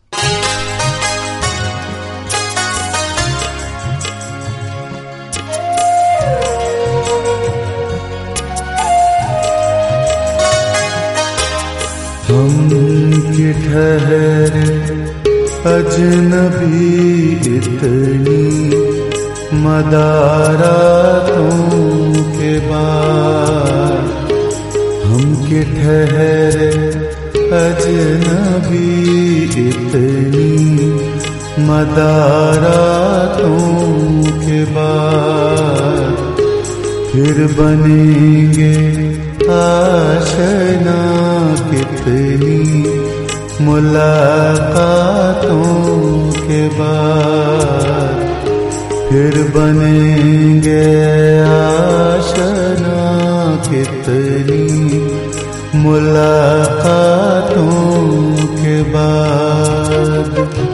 हम कि ठहरे अजनबी इतनी मदारातों के बाद, हम कि ठहरे अजनबी इतनी मदारातों के बाद, फिर बनेंगे आशना कितनी मुलाकातों के बाद, फिर बनेंगे आशना कितनी मुलाकातों के बाद।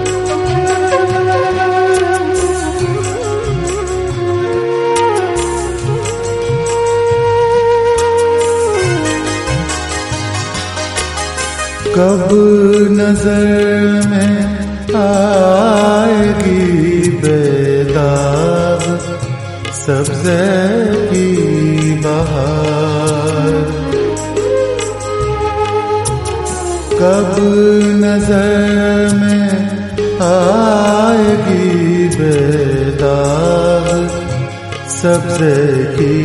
कब नजर में आएगी बेदाग सब्ज़े की बहार, कब नजर में आएगी बेदाग सब्ज़े की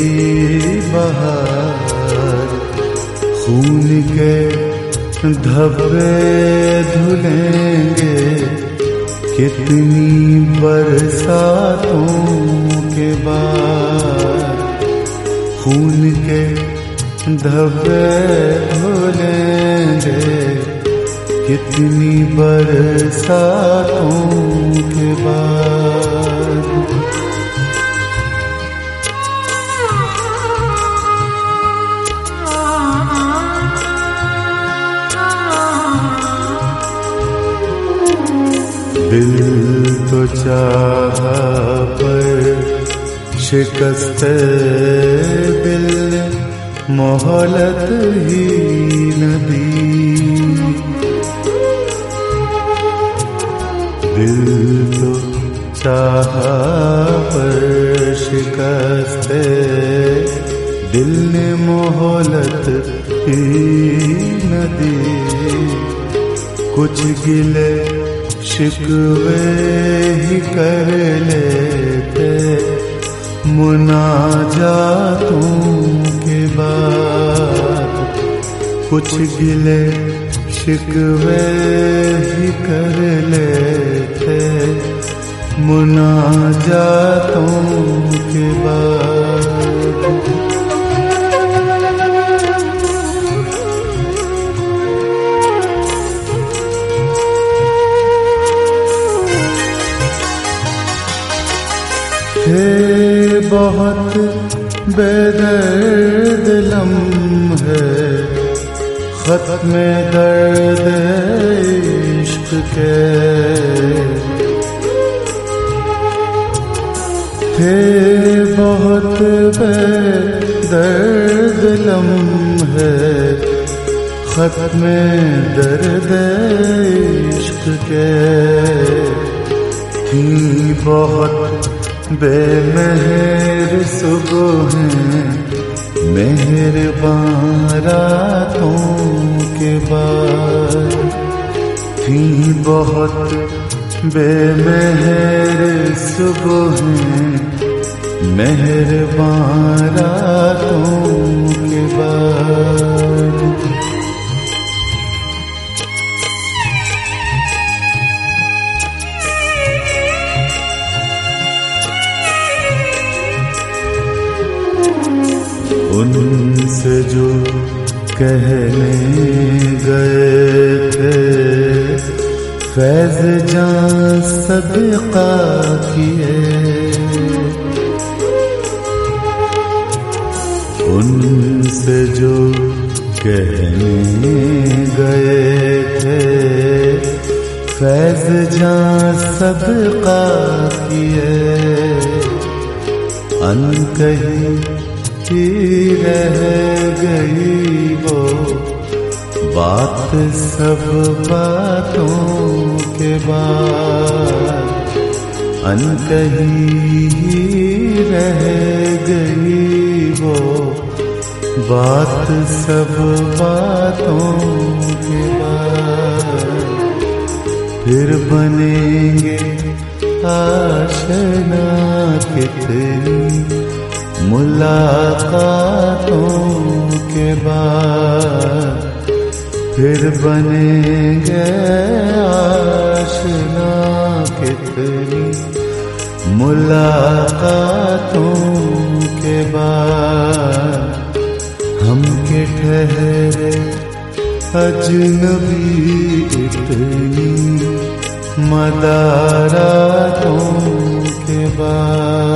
बहार। खून के धब्बे धुलेंगे कितनी बरसातों के बाद, खून के धब्बे धुलेंगे कितनी बरसातों के बाद। दिल तो चाहा पर शिकस्ते दिल ने मोहलत ही न दी, दिल तो चाहा पर शिकस्ते दिल ने मोहलत ही न दी। कुछ गिले शिकवे ही कर लेते मुनाजातों के बाद, कुछ गिले शिकवे ही कर लेते मुनाजातों के बाद। थे बहुत बेदर्द लम्हे ख़त्म दर्द इश्क के, थे बहुत बेदर्द लम्हे ख़त्म दर्द इश्क के, थी बहुत बेमेहर सुबहें मेहरबान रातों के बाद, थी बहुत बेमेहर सुबहें मेहरबान रातों के बाद। उनसे जो कहने गए थे फैज़ जान सदका किए, उनसे जो कहने गए थे फैज़ जान सदका किए, अनकही रह गई वो बात सब बातों के बाद अनकही ही रह गई वो बात सब बातों के बाद। फिर बनेंगे आशना कितनी मुलाकातों के बाद। फिर बनेंगे आशना कितनी मुलाकातों के बाद। हम के ठहरे अजनबी इतनी मदारातों के बाद।